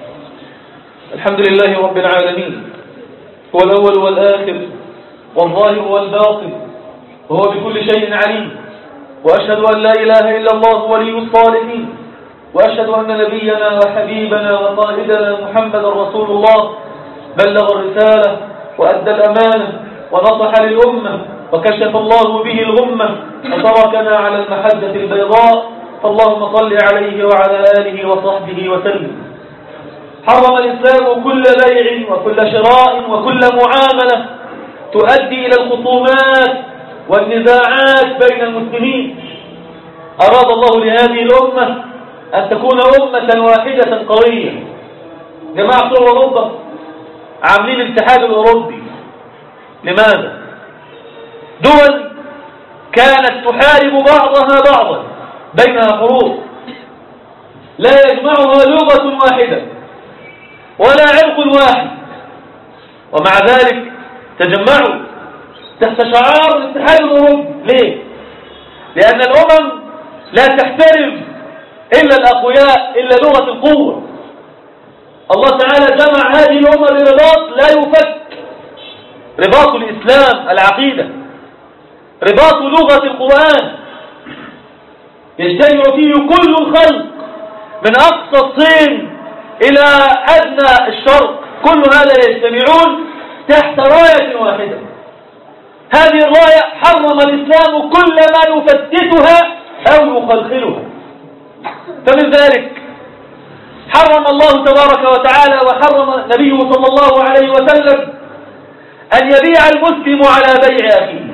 الحمد لله رب العالمين، هو الأول والآخر والظاهر والباطن، وهو بكل شيء عليم. وأشهد أن لا إله إلا الله ولي الصالحين، وأشهد أن نبينا وحبيبنا وقائدنا محمد رسول الله بلغ الرسالة وأدى الأمانة ونصح للأمة وكشف الله به الغمة وتركنا على المحجة البيضاء. فاللهم صل عليه وعلى آله وصحبه وسلم. حرم الإسلام كل بيع وكل شراء وكل معاملة تؤدي إلى الخصومات والنزاعات بين المسلمين. أراد الله لهذه الأمة أن تكون أمة واحدة قوية. جماعة بتوع أوروبا عاملين الاتحاد الأوروبي. لماذا؟ دول كانت تحارب بعضها بعضا، بينها حروب، لا يجمعها لغة واحدة ولا عرق واحد، ومع ذلك تجمعوا تحت شعار الاتحاد الأوروبي. ليه؟ لأن الأمم لا تحترم إلا الأقوياء، إلا لغة القوة. الله تعالى جمع هذه الأمة لرباط لا يفك، رباط الإسلام، العقيدة، رباط لغة القرآن، يجتمع فيه كل الخلق من أقصى الصين إلى أدنى الشرق، كل هذا يجتمعون تحت راية واحدة. هذه الراية حرم الإسلام كل ما يفتتها أو يخلخلها. فمن ذلك حرم الله تبارك وتعالى وحرم نبيه صلى الله عليه وسلم أن يبيع المسلم على بيع أخيه.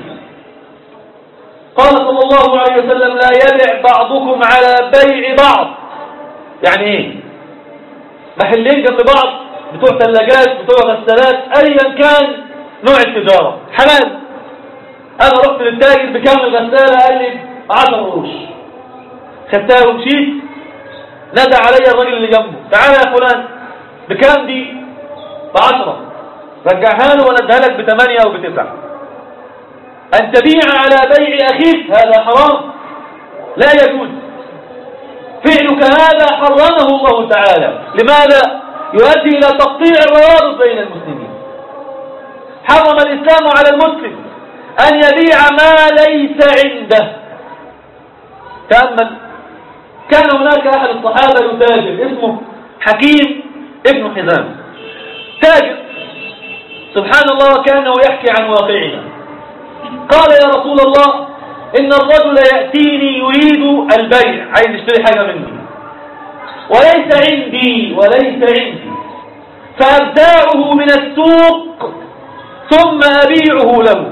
قال صلى الله عليه وسلم: لا يبيع بعضكم على بيع بعض. يعني ايه؟ محلين جنب بعض بتوع ثلاجات، بتوع غسالات، ايا كان نوع التجارة حلال. انا رحت للتاجر بكام الغسالة؟ قال لي عشر قروش. خدتها ومشيت، نادى علي الراجل اللي جنبه، تعالى يا فلان بكام دي؟ بعشرة. رجعها له ونديها لك بثمانية او بتسعة. ان تبيع على بيع اخيك هذا حرام، لا يجوز. فعلك هذا حرمه الله تعالى. لماذا؟ يؤدي الى تقطيع الروابط بين المسلمين. حرم الاسلام على المسلم ان يبيع ما ليس عنده. تأمل، كان هناك احد الصحابة يتاجر اسمه حكيم ابن حزام، تاجر سبحان الله، كانه يحكي عن واقعنا. قال يا رسول الله إن الرجل يأتيني يريد البيع، عايز يشتري حاجة مني، وليس عندي وليس عندي فأبداعه من السوق ثم أبيعه له.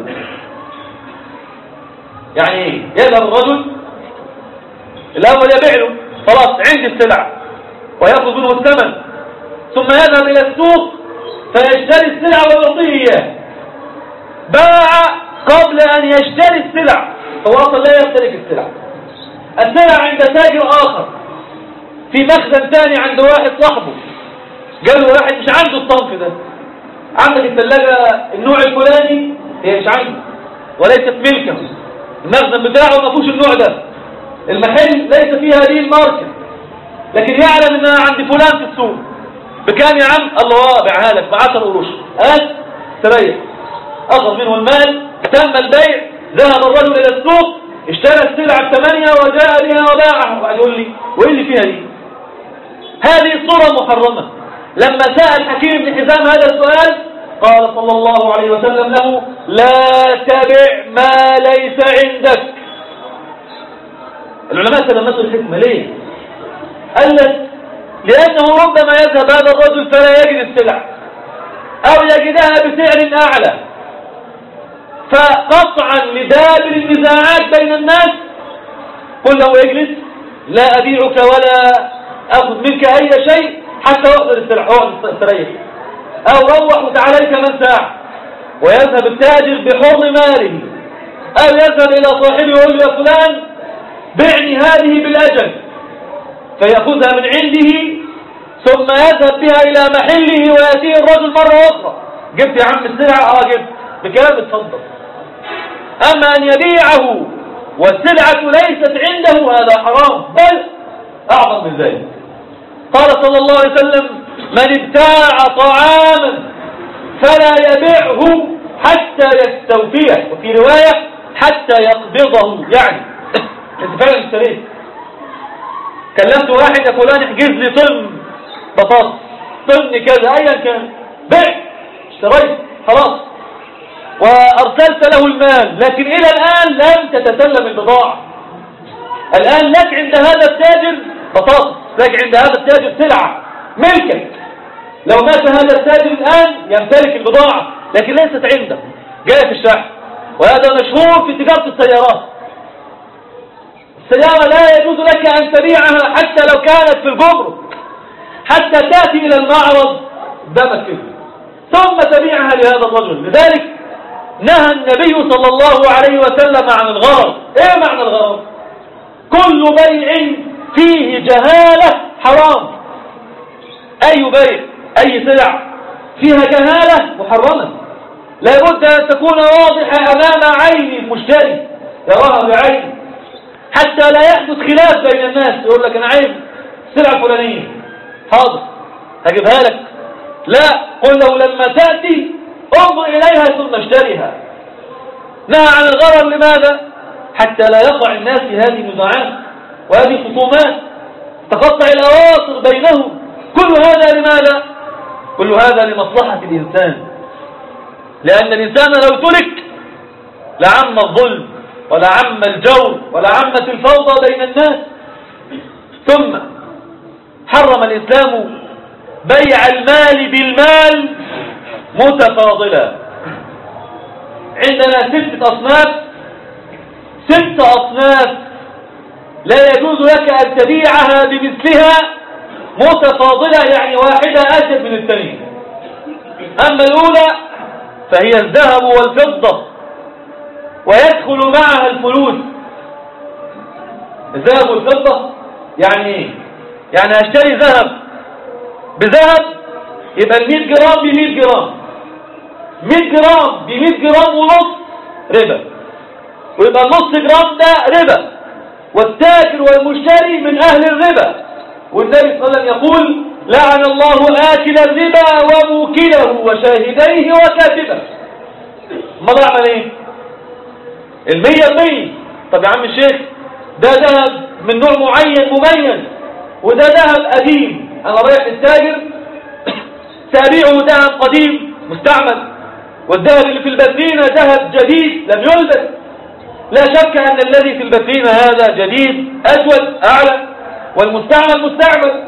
يعني ايه؟ يذهب الرجل الأول يبيع له، خلاص عندي السلعة، ويأخذ منه الثمن، ثم يذهب إلى السوق فيشتري السلعة ويعطيه إياه. باع قبل أن يشتري السلع، هو أصلا لا يمتلك السلع. السلع عند تاجر آخر في مخزن ثاني عند واحد صاحبه. قال له واحد مش عنده الصنف ده، عندك الثلاجة النوع الفلاني، هي مش عنده وليست ملكه، المخزن بتاعه ما فيهوش النوع ده، المحل ليس فيه هذه الماركة، لكن يعلم انها عند فلان في السوق. بكام يا عم؟ الله بيعها لك بعشر قروش. قال تريح، اخذ منه المال، تم البيع، ذهب الرجل الى السوق، اشترى السلعة بثمانية وجاء بها وباعها. وقال يقول لي وايه اللي فيها دي؟ هذه صورة محرمة. لما سأل حكيم بن حزام هذا السؤال قال صلى الله عليه وسلم له لا تبع ما ليس عندك. العلماء تلمسوا الحكمة ليه؟ قال لك لأنه ربما يذهب هذا الرجل فلا يجد السلع أو يجدها بسعر أعلى، فقطعا لدابر النزاعات بين الناس قل له اجلس لا أبيعك ولا أخذ منك أي شيء حتى أقدر السلع، اقعد استريح، أو روح وتعالى لي كمان ساعة. ويذهب التاجر بحر ماله، أو يذهب إلى صاحبه ويقول له يا فلان بعني هذه بالأجل، فيأخذها من عنده ثم يذهب بها إلى محله ويأتيه الرجل مرة أخرى. جبت يا عم السلعة؟ اه جبت. بكام؟ اتفضل. أما أن يبيعه والسلعة ليست عنده هذا حرام، بل أعظم من ذلك. قال صلى الله عليه وسلم من ابتاع طعاما فلا يبيعه حتى يستوفيه، وفي رواية حتى يقبضه. يعني انت فعلا اشتريت، كلمت واحد يا فلان احجز لي طن بطاطس، طن كذا ايا كان، بيع، اشتريت خلاص وارسلت له المال، لكن الى الان لم تتسلم البضاعة. الان لك عند هذا التاجر بطاطس، لك عند هذا التاجر سلعة ملكك. لو مات هذا التاجر الان يمتلك البضاعة لكن ليست عنده، جاية في الشحن. وهذا مشهور في تجارة السيارات. السيارة لا يجوز لك أن تبيعها حتى لو كانت في الجمرك، حتى تأتي إلى المعرض قدامك كده ثم تبيعها لهذا الرجل. لذلك نهى النبي صلى الله عليه وسلم عن الغرر. إيه معنى الغرر؟ كل بيع فيه جهالة حرام. أي بيع أي سلع فيها جهالة محرمة، لابد أن تكون واضحة أمام عين المشتري يراها بعين، حتى لا يحدث خلاف بين الناس. يقول لك أنا عايز سلعة فلانية، حاضر هجيبها لك، لا، قل له لما تأتي انظر إليها ثم اشتريها. نهى عن الغرر. لماذا؟ حتى لا يقع الناس في هذه النزاعات وهذه الخصومات، تقطع الأواصر بينهم. كل هذا لماذا؟ كل هذا لمصلحة الإنسان، لأن الإنسان لو ترك لعم الظلم ولعم الجور ولعمت الفوضى بين الناس. ثم حرم الإسلام بيع المال بالمال متفاضلا. عندنا ستة أصناف، ست أصناف لا يجوز لك أن تبيعها بمثلها متفاضلة، يعني واحدة أشد من الثانية. أما الأولى فهي الذهب والفضة ويدخل معها الفلوس. الذهب والفضة يعني ايه؟ يعني هشتري ذهب بذهب يبقى المئة جرام بمئة جرام، مئة جرام بمئة جرام ونص ربا، ويبقى النص جرام ده ربا، والتاجر والمشتري من أهل الربا. والنبي صلى الله عليه وسلم يقول لعن الله آكل الربا وموكله وشاهديه وكاتبه. ما بعمل ايه؟ المية المية. طب يا عم الشيخ ده ذهب من نوع معين مميز وده ذهب قديم، انا رايح للتاجر سأبيعه ذهب قديم مستعمل، والذهب اللي في الباترينة ذهب جديد لم يلبس. لا شك ان الذي في الباترينة هذا جديد اسود اعلى، والمستعمل مستعمل.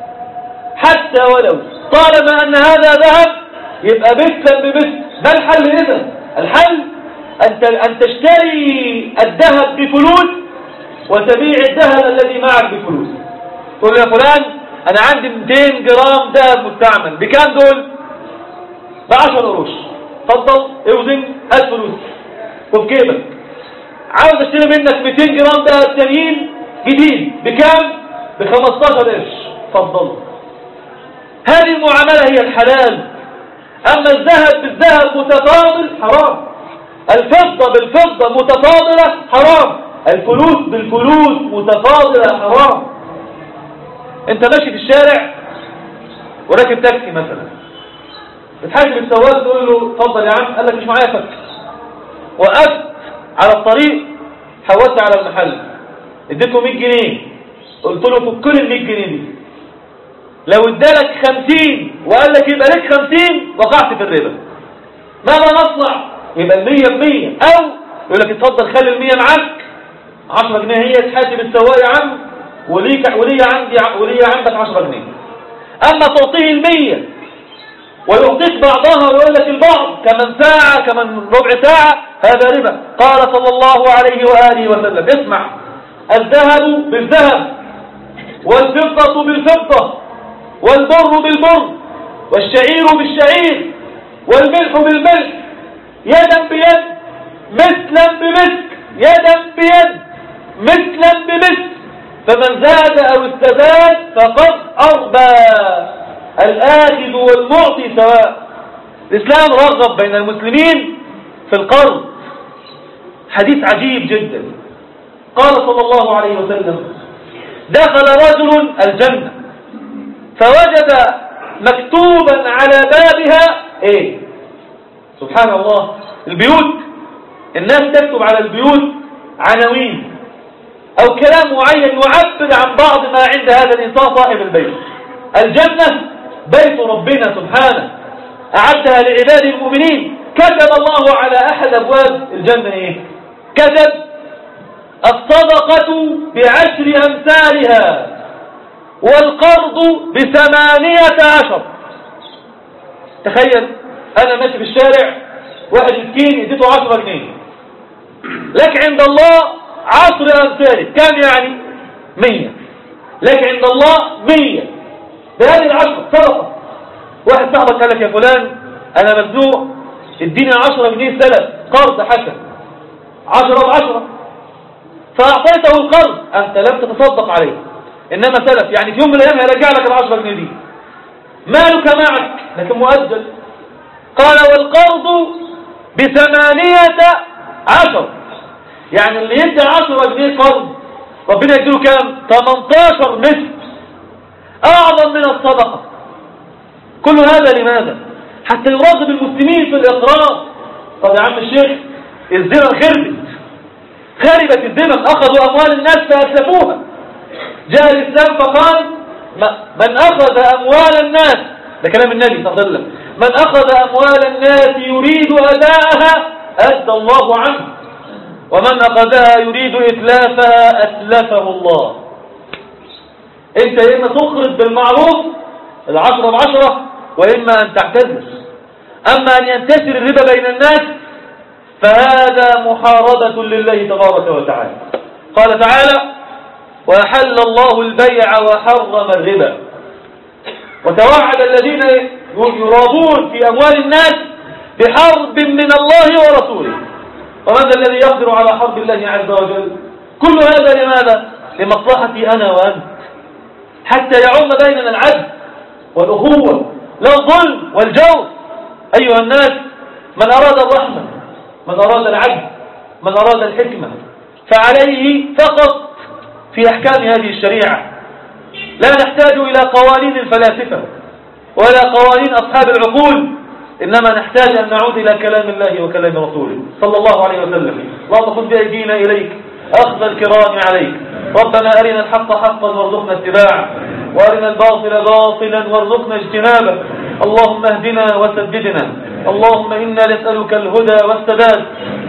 حتى ولو طالما ان هذا ذهب يبقى مثلا بمثل. ما الحل اذا؟ الحل ان تشتري الذهب بفلوس وتبيع الذهب الذي معك بفلوس. تقول يا فلان انا عندي مئتين جرام ذهب مستعمل، بكام دول؟ بعشر قروش. اتفضل اوزن هات فلوس وفي جيبك. عاوز اشتري منك مئتين جرام ذهب تانيين جديد، بكام؟ بخمستاشر قرش. اتفضل. هذه المعاملة هي الحلال. اما الذهب بالذهب متفاضل حرام، الفضة بالفضة متفاضلة حرام، الفلوس بالفلوس متفاضلة حرام. انت ماشي في الشارع وراكب تاكسي مثلا، بتحاسب السواق تقول له اتفضل يا عم، قال لك مش معايا فك. وقفت على الطريق حولت على المحل اديته مئة جنيه، قلت له فك لي ال مئة جنيه دي. لو ادالك خمسين وقال لك يبقى لك خمسين، وقعت في الربا. ماذا نصنع؟ يبقى المية بمية، او يقول لك اتفضل خلي المية معاك، عشرة جنيه هي تحاسب السواق يا عم، وليك ولي عندي ولي عندك عشرة جنيه. اما تعطيه المية ويعطيك بعضها ويقول لك البعض كمان ساعة كمان ربع ساعة، هذا ربا. قال صلى الله عليه وآله وسلم اسمع: الذهب بالذهب والفضة بالفضة والبر بالبر والشعير بالشعير والملح بالملح يدا بيد مثلا بمثل، يدا بيد مثلا بمثل، فمن زاد أو استزاد فقد أربى، الآخذ والمعطي سواء. الإسلام رغب بين المسلمين في القرض. حديث عجيب جدا. قال صلى الله عليه وسلم: دخل رجل الجنة فوجد مكتوبا على بابها ايه؟ سبحان الله، البيوت، الناس تكتب على البيوت عناوين او كلام معين يعبر عن بعض ما عند هذا الانسان صاحب البيت. الجنة بيت ربنا سبحانه اعدها لعباد المؤمنين. كتب الله على احد ابواب الجنة ايه؟ كتب: الصدقة بعشر امثالها والقرض بثمانية عشر. تخيل انا ماشي في الشارع، واحد مسكين اديته عشرة جنيه، لك عند الله عشر امثاله، كم يعني؟ مية. لك عند الله مية بهذه العشرة صدقة. واحد صاحبك قال لك يا فلان انا مزنوق، اديني عشرة جنيه سلف قرض حسن، عشرة بعشرة، فاعطيته القرض، انت لم تتصدق عليه، انما سلف، يعني في يوم من الايام هيرجع لك العشرة جنيه دي، مالك معك لكن مؤجل. قال: والقرض بثمانية عشر، يعني اللي يدي عشرة جنيه قرض ربنا يديله كام؟ ثمانية عشر مثل، اعظم من الصدقة. كل هذا لماذا؟ حتى يراقب المسلمين في الاقراض. طب يا عم الشيخ الزمن خربت خربت الزمن، اخذوا اموال الناس فاسلفوها. جاء الاسلام فقال: من اخذ اموال الناس، ده كلام النبي صلى الله عليه وسلم، من اخذ اموال الناس يريد اداءها ادى الله عنه، ومن اخذها يريد اتلافها اتلفه الله. انت يا اما تخرج بالمعروف العشرة بعشرة، واما ان تعتذر. اما ان ينتشر الربا بين الناس فهذا محاربة لله تبارك وتعالى. قال تعالى: وأحل الله البيع وحرم الربا وتوعد الذين يرابون في أموال الناس بحرب من الله ورسوله. وماذا الذي يقدر على حرب الله عز وجل؟ كل هذا لماذا؟ لمصلحتي أنا وأنت، حتى يعم بيننا العدل والأخوة لا الظلم والجور. أيها الناس، من أراد الرحمة، من أراد العدل، من أراد الحكمة، فعليه فقط في أحكام هذه الشريعة. لا نحتاج إلى قوانين الفلاسفة ولا قوانين أصحاب العقول، إنما نحتاج أن نعود إلى كلام الله وكلام رسوله صلى الله عليه وسلم. اللهم خذ بأيدينا إليك أخذ الكرام عليك. ربنا أرنا الحق حقا وارزقنا اتباعه، وأرنا الباطل باطلا وارزقنا اجتنابه. اللهم اهدنا وسددنا، اللهم إنا نسألك الهدى والسداد.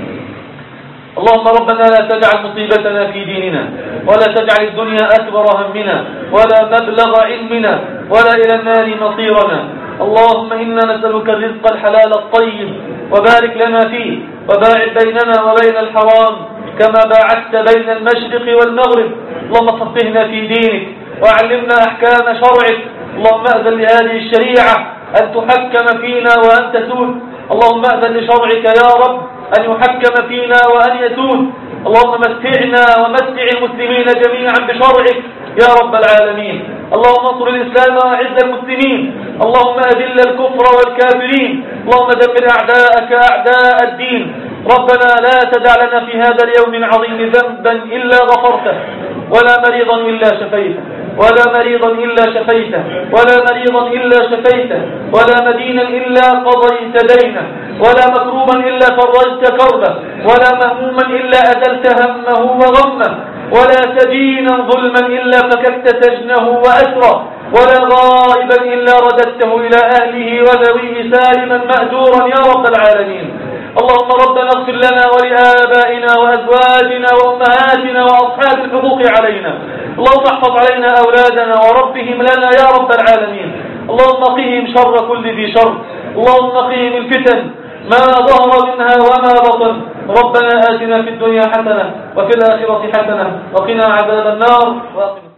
اللهم ربنا لا تجعل مصيبتنا في ديننا، ولا تجعل الدنيا أكبر همنا ولا مبلغ علمنا ولا إلى النار مصيرنا. اللهم إنا نسألك الرزق الحلال الطيب وبارك لنا فيه، وباعد بيننا وبين الحرام كما باعدت بين المشرق والمغرب. اللهم فقهنا في دينك وعلمنا أحكام شرعك. اللهم أذن لهذه الشريعة أن تحكم فينا وأن تسود. اللهم أذن لشرعك يا رب أن يحكم فينا وأن يسود. اللهم متعنا ومتع المسلمين جميعا بشرعك يا رب العالمين. اللهم انصر الإسلام وأعز المسلمين. اللهم أذل الكفر والكافرين. اللهم دمر أعداءك أعداء الدين. ربنا لا تدع لنا في هذا اليوم العظيم ذنبا إلا غفرته، ولا مريضا إلا شفيته، ولا مريضا إلا شفيته، ولا مريضا إلا شفيته، ولا مدينا إلا قضيت دينه، ولا مكروبا إلا فرجت كربه، ولا مهموما إلا أزلت همه وغمه، ولا سجينا ظلما إلا فككت سجنه وأسره، ولا غائبا إلا رددته إلى أهله وذويه سالما مأجورا يا رب العالمين. اللهم ربنا اغفر لنا ولآبائنا وأزواجنا وأمهاتنا وأصحاب الحقوق علينا. اللهم احفظ علينا أولادنا وربهم لنا يا رب العالمين. اللهم قهم شر كل ذي شر. اللهم قهم الفتن ما ظهر منها وما بطن. ربنا آتنا في الدنيا حسنة وفي الآخرة حسنة وقنا عذاب النار.